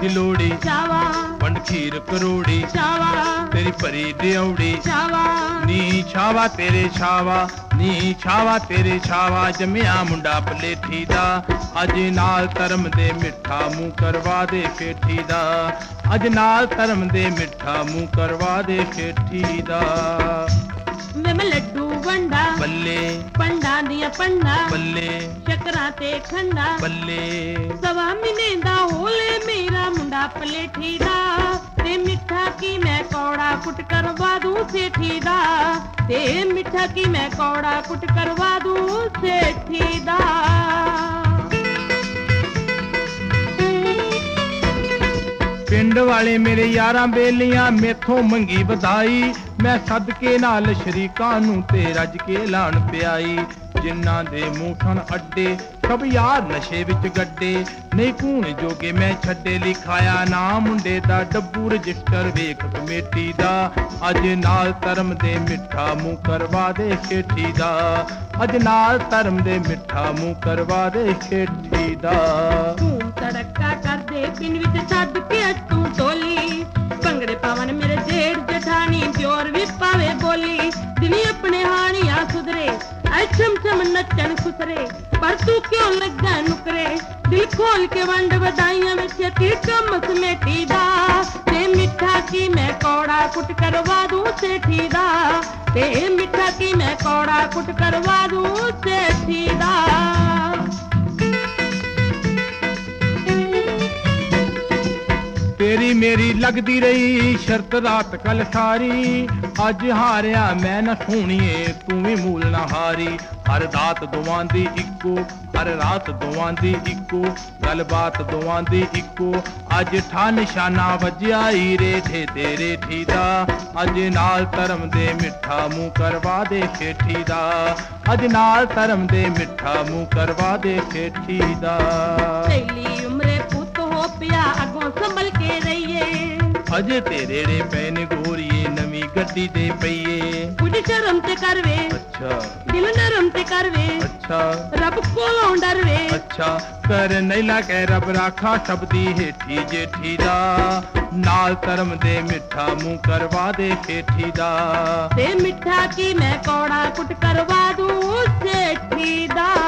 मिठी लोड़ी छावा वंड खीर करोड़ी छावा तेरी परी ड्योड़ी छावा नी छावा तेरे छावा नी छावा तेरे छावा जमिया मुंडा पलेठी दा अज नाल धर्म दे मिठा मूंह करवा दे केठी दा अज नाल धर्म दे मिठा मूंह करवा दे केठी दा मैं लड्डू वंडा बल्ले पंडा दिया पंडा बल्ले शकरा ते खंडा बल्ले सवा महीने दा होले मेरा मुंडा पलेठी दा ते मिठा की मैं कौड़ा कुट करवा दूं सेठी दा ते मिठा की मैं कौड़ा कुट करवा दूं सेठी दा पिंड वाले मेरे यारां बेलियां मेथों मंगी बधाई मैं सदके नाल शरीकां नूं ते रज के लाण पियाई जिन्हां दे मूठन अड्डे सब यार नशे विच गड्डे नहीं कूण जोगे मैं छड्डे लिखाया ना मुंडे दा डब्बू रजिस्टर वेख कमेटी दा अज नाल धर्म दे मिठा मूंह करवा दे खेठी दा अज नाल धर्म दे मिठा मूंह करवा दे खेठी दा धूम तड़का कर दे पिंड विच छड्ड के तू टोली भंगड़े पावन मेरे जेठ जठानी प्योर भी पावे बोली दिनी अपने हानियां सुधरे छम छम नचन खुसरे पर तू क्यों लगा नुकरे दिल खोल के वंड बधाइयां में छेती कम समेटी दा ते मिठा की मैं कौड़ा कुट करवा दूं सेठी दा ते मिठा की मैं कौड़ा कुट करवा दूं सेठी दा तेरी मेरी लगदी रही शर्त रात कल सारी अज हारिया मैं न सोहणीए तू भी मूल ना हारी हर रात दोवां दी इक्को हर रात दोवां दी इक्को गलबात दोवां दी इक्को अज ठा निशाना वज्या ही रेठे तेरे ठीदा अज नाल धर्म दे मिठा मूंह करवा दे खेठी दा अज नाल धर्म दे मिठा मूंह करवा दे खेठी दा पहली उम्रे पुत हो पिया अगों संभल के रहिए अजे तेरे रे पैन गोरिए नवी गड्डी दे पईए कुछ शर्म ते करवे अच्छा दिल नरम ते करवे अच्छा रब कोलों डरवे अच्छा कर नैला कह रब राखा शब्दी हेठी जेठी दा नाल धर्म दे मिठा मूंह करवा दे खेठी दा ते मिठा की मैं कौड़ा कुट करवा दूं सेठी दा